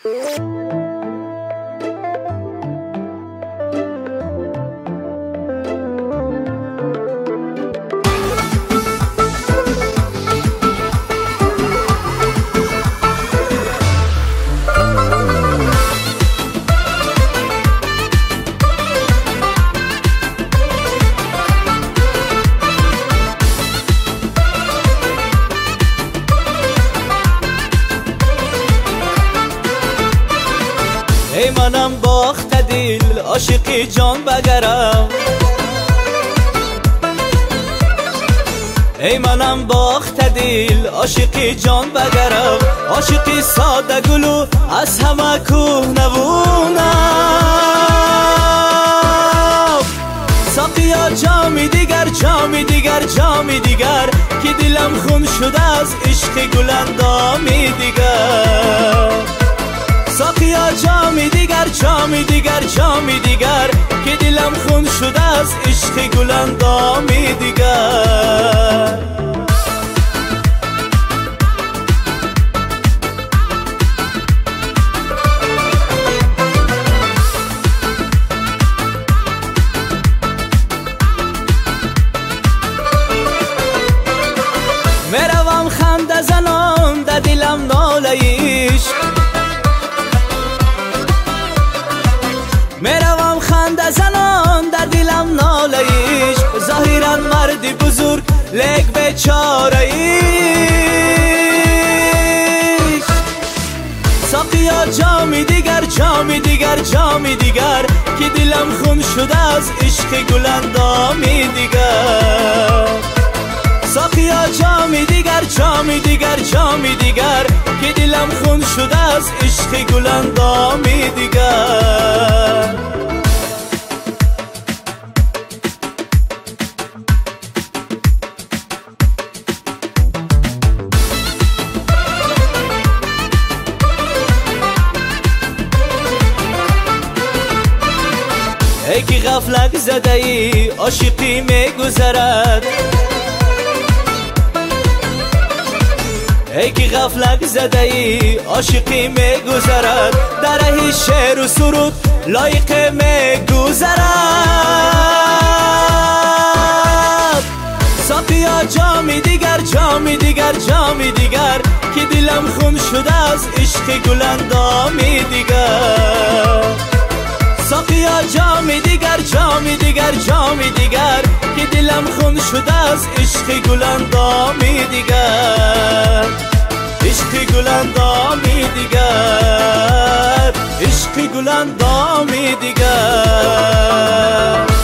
ای منم باخت دل عاشقی جان بگرم، ای منم باخت دل عاشقی جان بگرم، عاشقی ساده گلو از همه کوه نبونم. ساقیا جامی دیگر جامی دیگر جامی دیگر که دلم خون شده از عشق گلندامی دیگر. ساقیا جامی دیگر جامی دیگر جامی دیگر که دلم خون شده از عشق گلندامی دیگر. میروم خنده زنان در دلم ناله عشق، میروم خنده زنان در دلم ناله عشق. ظاهرا مردی بزرگ لیک بیچاره عشق. ساقیا جامی دیگر جامی دیگر جامی دیگر که دلم خون شده از عشق گلندامی دیگر. ساقیا جامی دیگر جامی دیگر جامی دیگر که دلم خون شده از عشق گلندامی دیگر. ای که غفلت زده ای عاشقی میگذرد، ای که غفلت زده ای عاشقی میگذرد، در ره شعر و سرود لایق میگذرد. ساقیا جامی دیگر جامی دیگر جامی دیگر که دلم خون شده از عشق گلندامی دیگر. ساقیا جامی دیگر جامی دیگر جامی دیگر که دلم خون شده از عشق گلندامی دیگر. عشق گلندامی دیگر، عشق گلندامی دیگر.